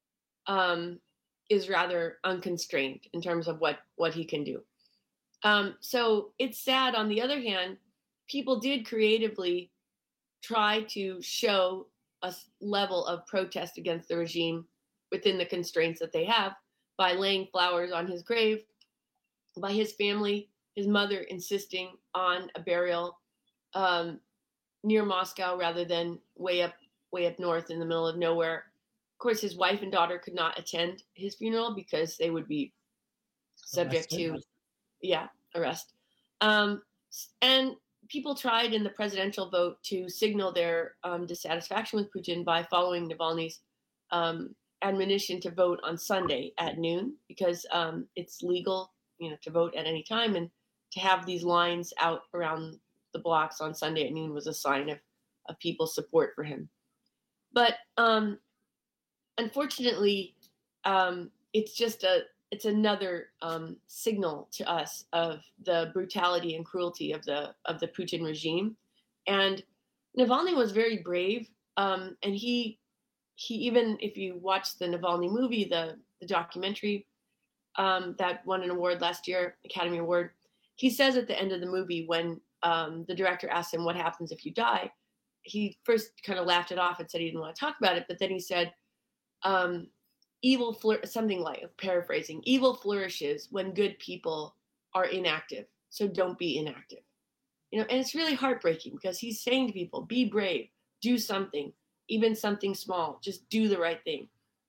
um, is rather unconstrained in terms of what, what he can do. Um, so it's sad. On the other hand, people did creatively try to show a level of protest against the regime within the constraints that they have by laying flowers on his grave, by his family, his mother insisting on a burial um, near Moscow rather than way up, way up north in the middle of nowhere. Of course, his wife and daughter could not attend his funeral because they would be subject to, yeah, arrest. Um, and people tried in the presidential vote to signal their um, dissatisfaction with Putin by following Navalny's um, admonition to vote on Sunday at noon, because um, it's legal, you know, to vote at any time, and to have these lines out around the blocks on Sunday at noon was a sign of, of people's support for him. But um, unfortunately, um, it's just a, it's another um, signal to us of the brutality and cruelty of the, of the Putin regime. And Navalny was very brave. Um, and he, he even, if you watch the Navalny movie, the, the documentary um, that won an award last year, Academy Award, he says at the end of the movie, when um, the director asks him, what happens if you die? he first kind of laughed it off and said he didn't want to talk about it, but then he said, um, evil, flour- something like, paraphrasing, evil flourishes when good people are inactive. So don't be inactive. You know, and it's really heartbreaking because he's saying to people, be brave, do something, even something small, just do the right thing.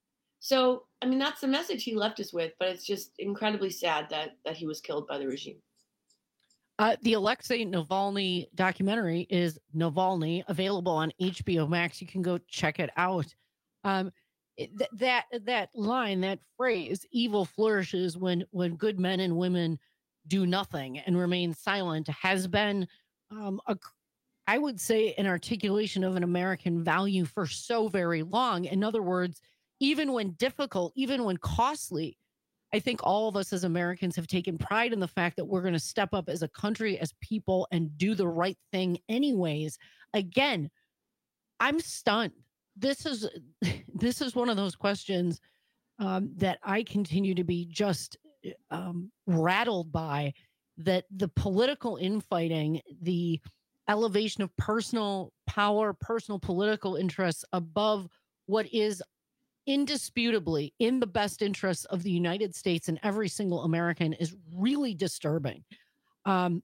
So, I mean, that's the message he left us with, but it's just incredibly sad that that he was killed by the regime. Uh, the Alexei Navalny documentary is Navalny, available on H B O Max. You can go check it out. Um, it, th- that that line, that phrase, "evil flourishes when when good men and women do nothing and remain silent," has been, um, a, I would say, an articulation of an American value for so very long. In other words, even when difficult, even when costly, I think all of us as Americans have taken pride in the fact that we're going to step up as a country, as people, and do the right thing anyways. Again, I'm stunned. This is this is one of those questions um, that I continue to be just um, rattled by, that the political infighting, the elevation of personal power, personal political interests above what is indisputably in the best interests of the United States and every single American is really disturbing. Um,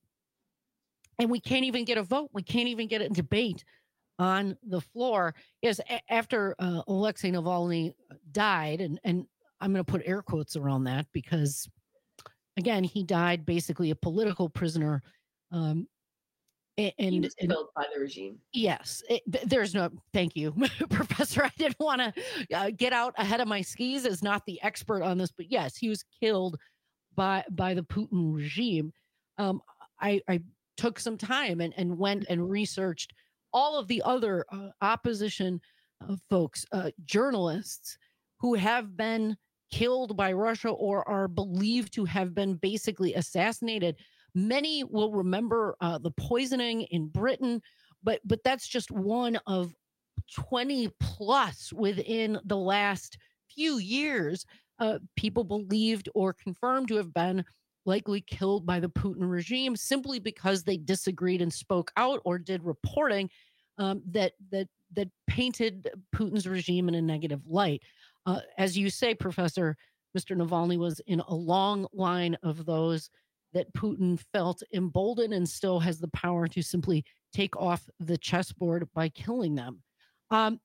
and we can't even get a vote. We can't even get a debate on the floor. Yes, a- after uh, Alexei Navalny died, and, and I'm going to put air quotes around that because, again, he died basically a political prisoner. Um, and, He was and killed by the regime. Yes, it, there's no, thank you, Professor. I didn't want to uh, get out ahead of my skis as not the expert on this, but yes, he was killed by by the Putin regime. Um, I, I took some time and, and went and researched all of the other uh, opposition uh, folks, uh, journalists who have been killed by Russia or are believed to have been basically assassinated. Many will remember uh, the poisoning in Britain, but but that's just one of twenty plus within the last few years. Uh, people believed or confirmed to have been likely killed by the Putin regime simply because they disagreed and spoke out or did reporting um, that that that painted Putin's regime in a negative light. Uh, as you say, Professor, Mister Navalny was in a long line of those that Putin felt emboldened and still has the power to simply take off the chessboard by killing them. Um,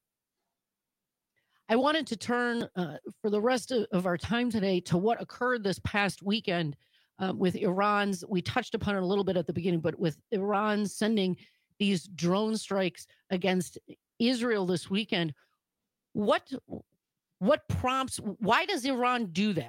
I wanted to turn uh, for the rest of, of our time today to what occurred this past weekend uh, with Iran's, we touched upon it a little bit at the beginning, but with Iran sending these drone strikes against Israel this weekend. What, what prompts, why does Iran do that?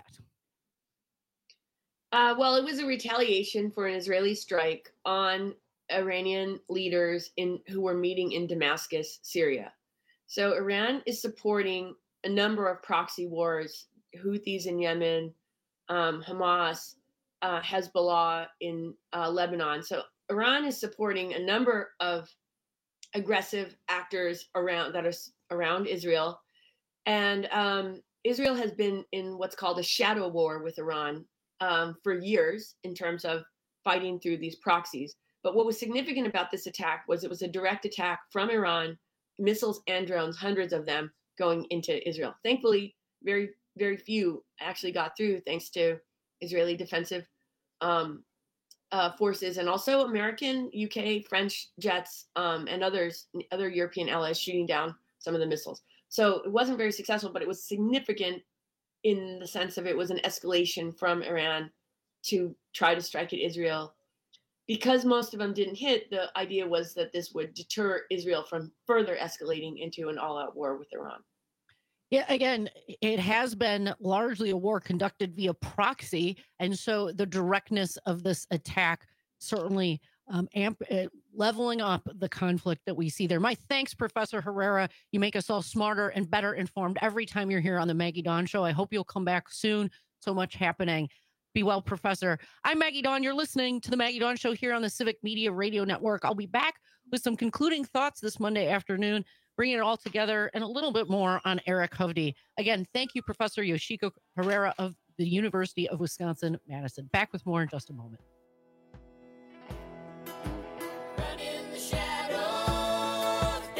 Uh, well, it was a retaliation for an Israeli strike on Iranian leaders in who were meeting in Damascus, Syria. So Iran is supporting a number of proxy wars, Houthis in Yemen, um, Hamas, uh, Hezbollah in uh, Lebanon. So Iran is supporting a number of aggressive actors around that are around Israel. And um, Israel has been in what's called a shadow war with Iran um, for years in terms of fighting through these proxies. But what was significant about this attack was it was a direct attack from Iran, missiles and drones, hundreds of them going into Israel. Thankfully, very, very few actually got through thanks to Israeli defensive um, uh, forces and also American, U K, French jets um, and others, other European allies shooting down some of the missiles. So it wasn't very successful, but it was significant in the sense of it was an escalation from Iran to try to strike at Israel. Because most of them didn't hit, the idea was that this would deter Israel from further escalating into an all-out war with Iran. Yeah, again, it has been largely a war conducted via proxy. And so the directness of this attack certainly um, amp, uh, leveling up the conflict that we see there. My thanks, Professor Herrera. You make us all smarter and better informed every time you're here on the Maggie Dawn Show. I hope you'll come back soon. So much happening. Be well, Professor. I'm Maggie Dawn. You're listening to the Maggie Dawn Show here on the Civic Media Radio Network. I'll be back with some concluding thoughts this Monday afternoon, bringing it all together and a little bit more on Eric Hovde. Again, thank you, Professor Yoshiko Herrera of the University of Wisconsin-Madison. Back with more in just a moment. Run in the shadows,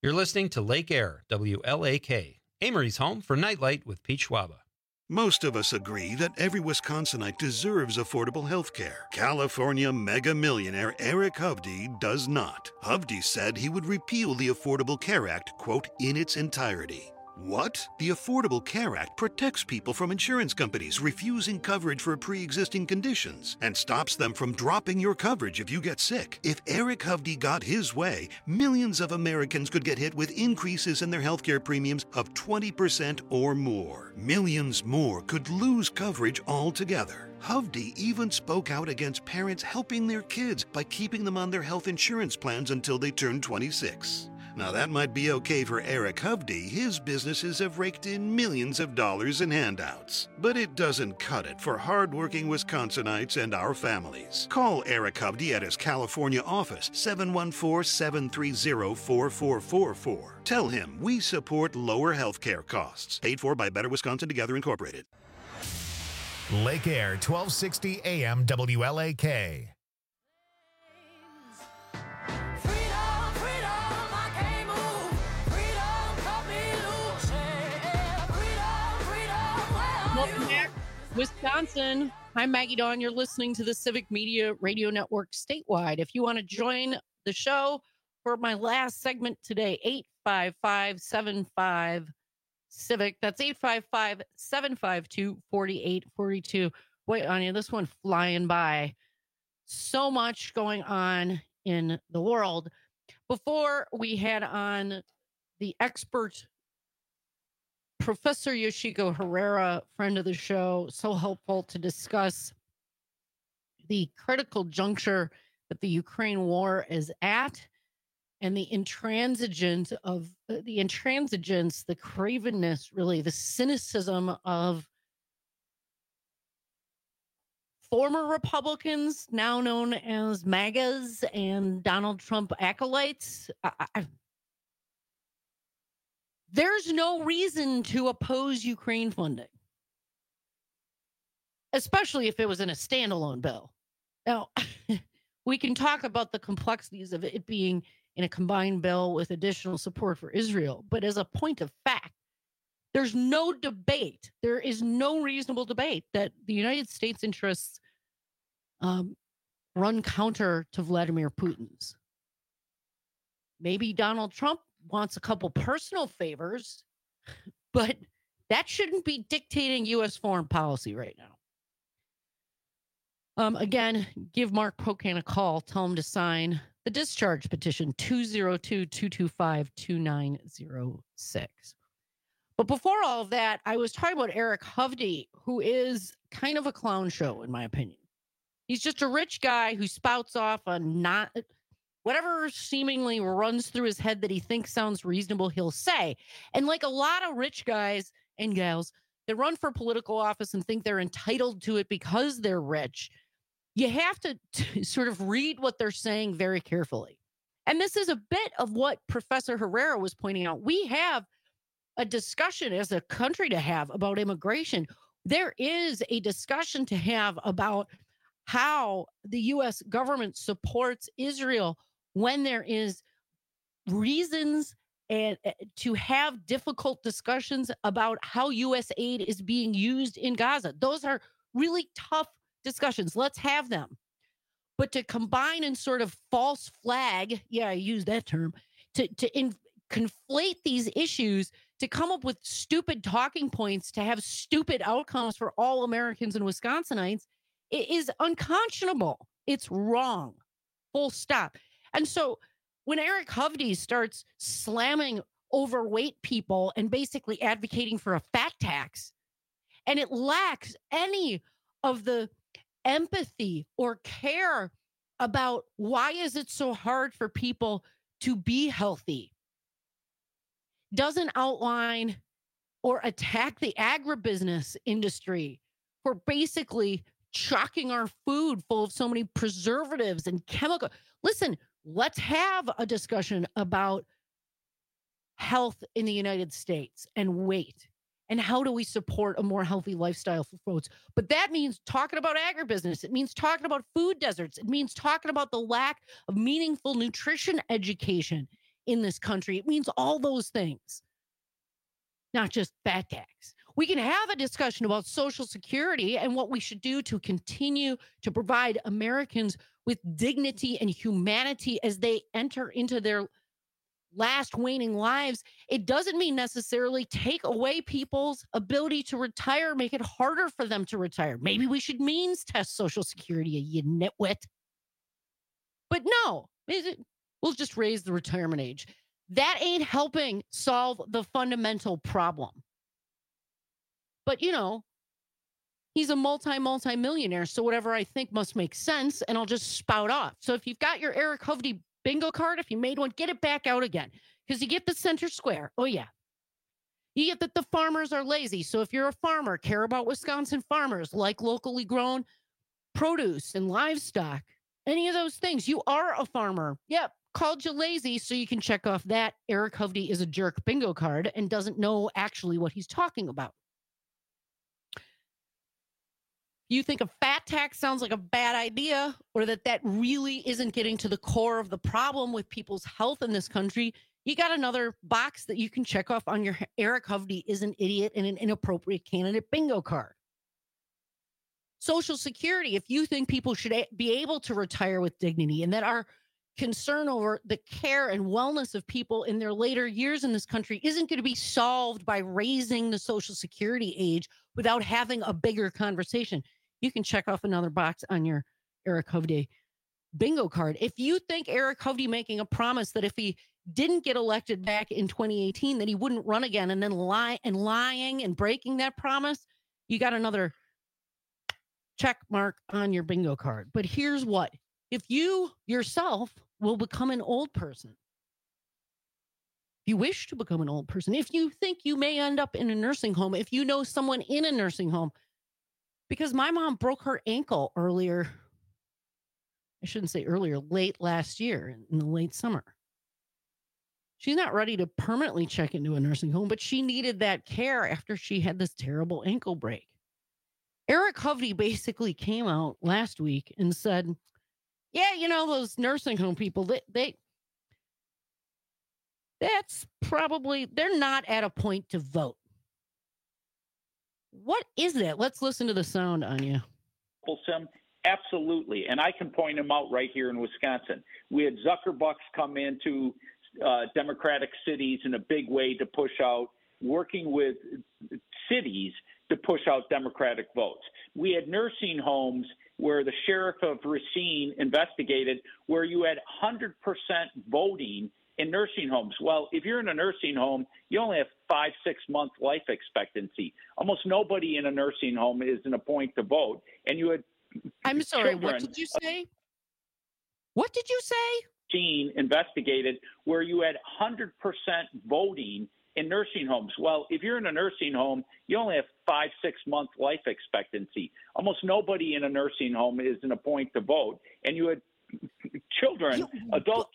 You're listening to Lake Air, W L A K, Amory's home for Nightlight with Pete Schwaba. Most of us agree that every Wisconsinite deserves affordable health care. California mega millionaire Eric Hovde does not. Hovde said he would repeal the Affordable Care Act, quote, in its entirety. What? The Affordable Care Act protects people from insurance companies refusing coverage for pre-existing conditions and stops them from dropping your coverage if you get sick. If Eric Hovde got his way, millions of Americans could get hit with increases in their healthcare premiums of twenty percent or more. Millions more could lose coverage altogether. Hovde even spoke out against parents helping their kids by keeping them on their health insurance plans until they turn twenty-six. Now that might be okay for Eric Hovde. His businesses have raked in millions of dollars in handouts. But it doesn't cut it for hardworking Wisconsinites and our families. Call Eric Hovde at his California office, seven one four, seven three zero, four four four four. Tell him we support lower health care costs. Paid for by Better Wisconsin Together Incorporated. Lake Air, twelve sixty A M W L A K. Welcome back, Wisconsin. I'm Maggie Dawn. You're listening to the Civic Media Radio Network statewide. If you want to join the show for my last segment today, eight five five, seven five, Civic. That's eight five five, seven five two, four eight four two. Wait, Anya, this one flying by. So much going on in the world. Before we had on the expert Professor Yoshiko Herrera, friend of the show, so helpful to discuss the critical juncture that the Ukraine war is at and the intransigence of uh, the intransigence, the cravenness, really the cynicism of former Republicans, now known as MAGAs and Donald Trump acolytes. I, I, There's no reason to oppose Ukraine funding, especially if it was in a standalone bill. Now, we can talk about the complexities of it being in a combined bill with additional support for Israel, but as a point of fact, there's no debate. There is no reasonable debate that the United States interests um, run counter to Vladimir Putin's. Maybe Donald Trump wants a couple personal favors, but that shouldn't be dictating U S foreign policy right now. Um, again, give Mark Pocan a call. Tell him to sign the discharge petition, two oh two, two two five, two nine oh six. But before all of that, I was talking about Eric Hovde, who is kind of a clown show, in my opinion. He's just a rich guy who spouts off on not... whatever seemingly runs through his head that he thinks sounds reasonable, he'll say. And like a lot of rich guys and gals that run for political office and think they're entitled to it because they're rich, you have to, to sort of read what they're saying very carefully. And this is a bit of what Professor Herrera was pointing out. We have a discussion as a country to have about immigration. There is a discussion to have about how the U S government supports Israel when there is reasons and uh, to have difficult discussions about how U S aid is being used in Gaza. Those are really tough discussions. Let's have them. But to combine and sort of false flag, yeah, I use that term, to, to in, conflate these issues, to come up with stupid talking points, to have stupid outcomes for all Americans and Wisconsinites, it is unconscionable. It's wrong. Full stop. And so when Eric Hovde starts slamming overweight people and basically advocating for a fat tax, and it lacks any of the empathy or care about why is it so hard for people to be healthy, doesn't outline or attack the agribusiness industry for basically chocking our food full of so many preservatives and chemical. Listen, let's have a discussion about health in the United States and weight and how do we support a more healthy lifestyle for folks. But that means talking about agribusiness. It means talking about food deserts. It means talking about the lack of meaningful nutrition education in this country. It means all those things, not just fat tax. We can have a discussion about Social Security and what we should do to continue to provide Americans with dignity and humanity as they enter into their last waning lives. It doesn't mean necessarily take away people's ability to retire, make it harder for them to retire. Maybe we should means test Social Security, you nitwit. But no, we'll just raise the retirement age. That ain't helping solve the fundamental problem. But, you know, he's a multi, multi-millionaire, so whatever I think must make sense, and I'll just spout off. So if you've got your Eric Hovde bingo card, if you made one, get it back out again, because you get the center square. Oh, yeah. You get that the farmers are lazy. So if you're a farmer, care about Wisconsin farmers, like locally grown produce and livestock, any of those things, you are a farmer. Yep. Called you lazy, so you can check off that Eric Hovde is a jerk bingo card and doesn't know actually what he's talking about. You think a fat tax sounds like a bad idea, or that that really isn't getting to the core of the problem with people's health in this country, you got another box that you can check off on your Eric Hovde is an idiot and an inappropriate candidate bingo card. Social Security, if you think people should be able to retire with dignity and that our concern over the care and wellness of people in their later years in this country isn't going to be solved by raising the Social Security age without having a bigger conversation, you can check off another box on your Eric Hovde bingo card. If you think Eric Hovde making a promise that if he didn't get elected back in twenty eighteen, that he wouldn't run again, and then lie and lying and breaking that promise, you got another check mark on your bingo card. But here's what. If you yourself will become an old person, if you wish to become an old person, if you think you may end up in a nursing home, if you know someone in a nursing home, because my mom broke her ankle earlier, I shouldn't say earlier, late last year in the late summer. She's not ready to permanently check into a nursing home, but she needed that care after she had this terrible ankle break. Eric Hovde basically came out last week and said, yeah, you know, those nursing home people, they, they that's probably, they're not at a point to vote. What is that? Let's listen to the sound, Anya. Absolutely. And I can point them out right here in Wisconsin. We had Zuckerbucks come into uh, Democratic cities in a big way to push out, working with cities to push out Democratic votes. We had nursing homes where the sheriff of Racine investigated, where you had one hundred percent voting in nursing homes. Well, if you're in a nursing home, you only have five, six month life expectancy. Almost nobody in a nursing home is in a point to vote. And you had I'm sorry, what did you say? What did you say? Racine investigated where you had one hundred percent voting in nursing homes. Well, if you're in a nursing home, you only have five, six month life expectancy. Almost nobody in a nursing home is in a point to vote. And you had children, you, adults.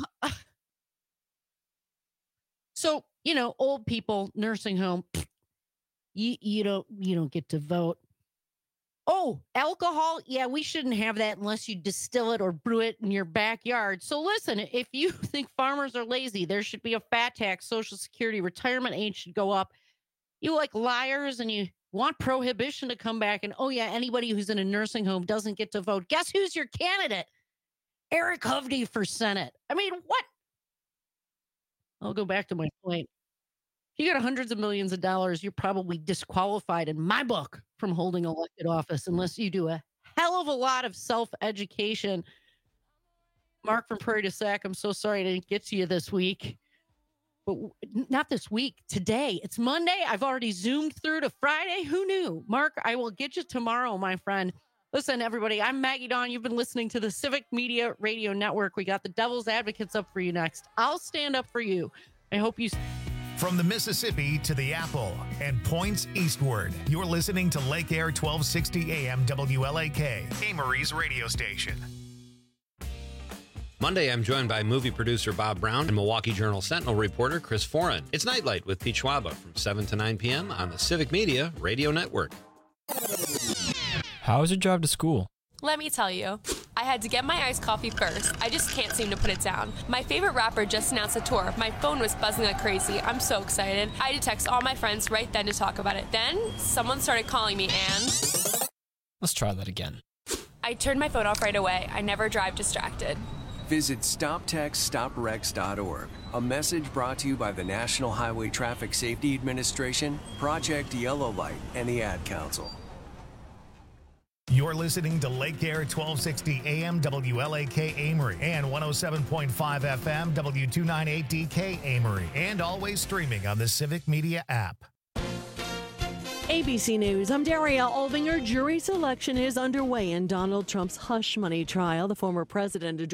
So, you know, old people, nursing home, you, you don't, you don't get to vote. Oh, alcohol. Yeah, we shouldn't have that unless you distill it or brew it in your backyard. So listen, if you think farmers are lazy, there should be a fat tax, Social Security, retirement age should go up. You like liars and you want prohibition to come back. And oh yeah, anybody who's in a nursing home doesn't get to vote. Guess who's your candidate? Eric Hovde for Senate. I mean, what? I'll go back to my point. If you got hundreds of millions of dollars, you're probably disqualified in my book from holding elected office unless you do a hell of a lot of self-education. Mark from Prairie du Sac, I'm so sorry I didn't get to you this week. But not this week, today. It's Monday. I've already zoomed through to Friday. Who knew? Mark, I will get you tomorrow, my friend. Listen, everybody, I'm Maggie Dawn. You've been listening to the Civic Media Radio Network. We got the Devil's Advocates up for you next. I'll stand up for you. I hope you... From the Mississippi to the Apple and points eastward, you're listening to Lake Air twelve sixty A M W L A K, Amory's radio station. Monday, I'm joined by movie producer Bob Brown and Milwaukee Journal Sentinel reporter Chris Foran. It's Nightlight with Pete Schwaba from seven to nine p.m. on the Civic Media Radio Network. How is your job to school? Let me tell you. I I had to get my iced coffee first. I just can't seem to put it down. My favorite rapper just announced a tour. My phone was buzzing like crazy. I'm so excited. I had to text all my friends right then to talk about it. Then someone started calling me and... Let's try that again. I turned my phone off right away. I never drive distracted. Visit stop text stop wrecks dot org. A message brought to you by the National Highway Traffic Safety Administration, Project Yellow Light, and the Ad Council. You're listening to Lake Air twelve sixty A M W L A K Amory and one oh seven point five F M W two ninety-eight D K Amory, and always streaming on the Civic Media app. A B C News, I'm Daria Alvinger. Jury selection is underway in Donald Trump's hush money trial. The former president